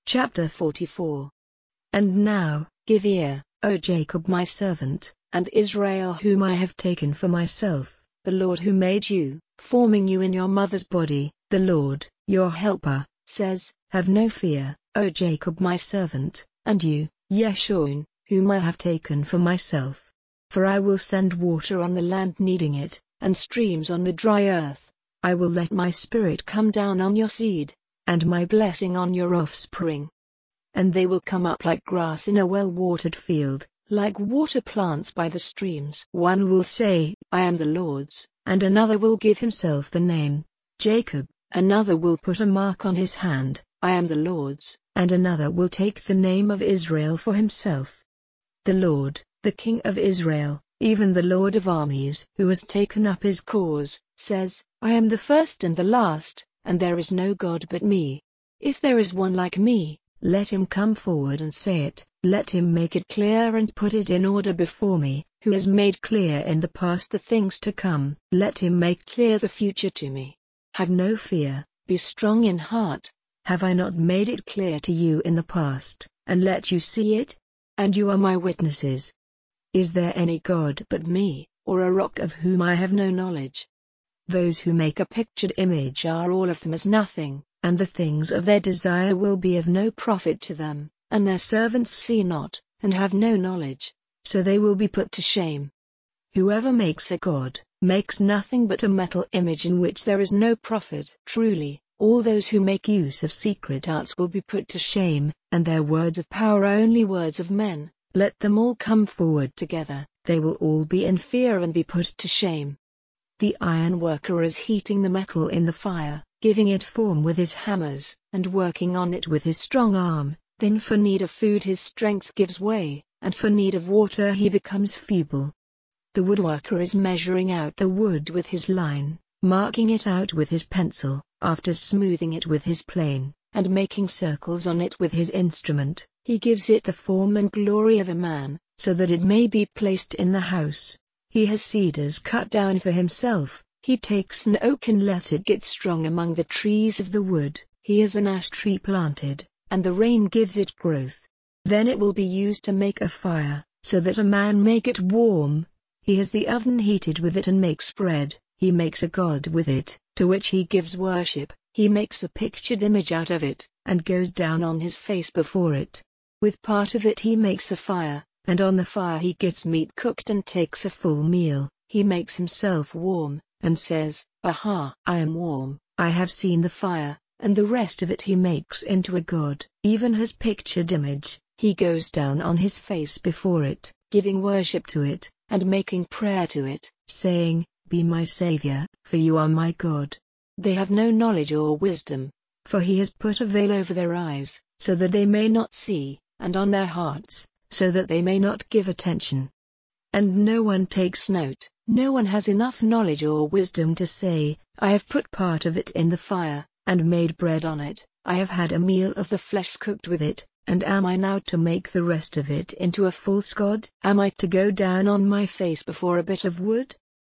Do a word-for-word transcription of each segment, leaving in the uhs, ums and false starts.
Chapter forty-four. And now, give ear, O Jacob my servant, and Israel whom I have taken for myself, the Lord who made you, forming you in your mother's body, the Lord, your helper, says, have no fear, O Jacob my servant, and you, Yeshurun, whom I have taken for myself. For I will send water on the land needing it, and streams on the dry earth. I will let my spirit come down on your seed, and my blessing on your offspring. And they will come up like grass in a well-watered field, like water plants by the streams. One will say, I am the Lord's, and another will give himself the name, Jacob, another will put a mark on his hand, I am the Lord's, and another will take the name of Israel for himself. The Lord, the King of Israel, even the Lord of armies, who has taken up his cause, says, I am the first and the last, and there is no God but me. If there is one like me, let him come forward and say it, let him make it clear and put it in order before me, who has made clear in the past the things to come. Let him make clear the future to me. Have no fear, be strong in heart. Have I not made it clear to you in the past, and let you see it? And you are my witnesses. Is there any God but me, or a rock of whom I have no knowledge? Those who make a pictured image are all of them as nothing, and the things of their desire will be of no profit to them, and their servants see not, and have no knowledge, so they will be put to shame. Whoever makes a god, makes nothing but a metal image in which there is no profit. Truly, all those who make use of secret arts will be put to shame, and their words of power are only words of men. Let them all come forward together, they will all be in fear and be put to shame. The iron worker is heating the metal in the fire, giving it form with his hammers, and working on it with his strong arm. Then for need of food his strength gives way, and for need of water he becomes feeble. The woodworker is measuring out the wood with his line, marking it out with his pencil, after smoothing it with his plane, and making circles on it with his instrument. He gives it the form and glory of a man, so that it may be placed in the house. He has cedars cut down for himself, he takes an oak and lets it get strong among the trees of the wood. He has an ash tree planted, and the rain gives it growth. Then it will be used to make a fire, so that a man may get warm. He has the oven heated with it and makes bread. He makes a god with it, to which he gives worship. He makes a pictured image out of it, and goes down on his face before it. With part of it he makes a fire, and on the fire he gets meat cooked and takes a full meal. He makes himself warm, and says, Aha, I am warm, I have seen the fire, and the rest of it he makes into a god. Even his pictured image, he goes down on his face before it, giving worship to it, and making prayer to it, saying, Be my Savior, for you are my God. They have no knowledge or wisdom, for he has put a veil over their eyes, so that they may not see, and on their hearts, so that they may not give attention. And no one takes note, no one has enough knowledge or wisdom to say, I have put part of it in the fire, and made bread on it, I have had a meal of the flesh cooked with it, and am I now to make the rest of it into a false god? Am I to go down on my face before a bit of wood?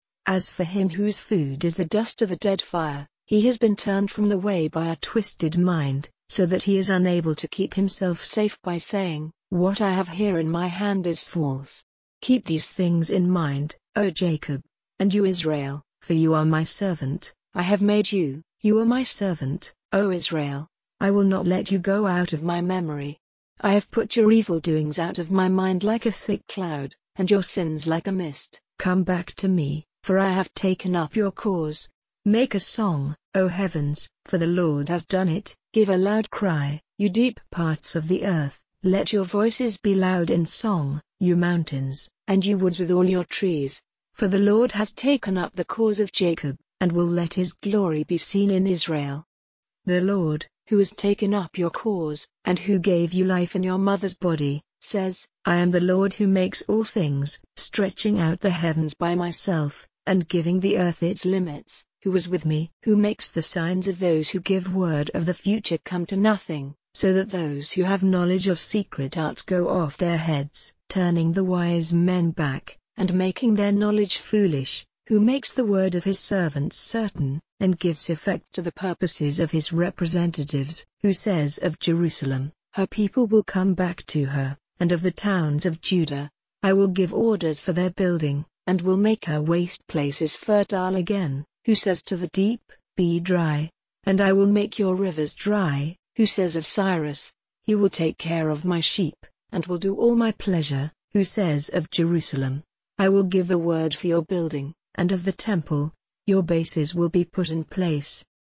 As for him whose food is the dust of a dead fire, he has been turned from the way by a twisted mind, so that he is unable to keep himself safe by saying, What I have here in my hand is false. Keep these things in mind, O Jacob, and you Israel, for you are my servant. I have made you, you are my servant, O Israel. I will not let you go out of my memory. I have put your evil doings out of my mind like a thick cloud, and your sins like a mist. Come back to me, for I have taken up your cause. Make a song, O heavens, for the Lord has done it. Give a loud cry, you deep parts of the earth. Let your voices be loud in song, you mountains, and you woods with all your trees. For the Lord has taken up the cause of Jacob, and will let his glory be seen in Israel. The Lord, who has taken up your cause, and who gave you life in your mother's body, says, I am the Lord who makes all things, stretching out the heavens by myself, and giving the earth its limits. Who was with me, who makes the signs of those who give word of the future come to nothing, so that those who have knowledge of secret arts go off their heads, turning the wise men back, and making their knowledge foolish, who makes the word of his servants certain, and gives effect to the purposes of his representatives, who says of Jerusalem, Her people will come back to her, and of the towns of Judah, I will give orders for their building, and will make her waste places fertile again, who says to the deep, be dry, and I will make your rivers dry, who says of Cyrus, he will take care of my sheep, and will do all my pleasure, who says of Jerusalem, I will give the word for your building, and of the temple, your bases will be put in place.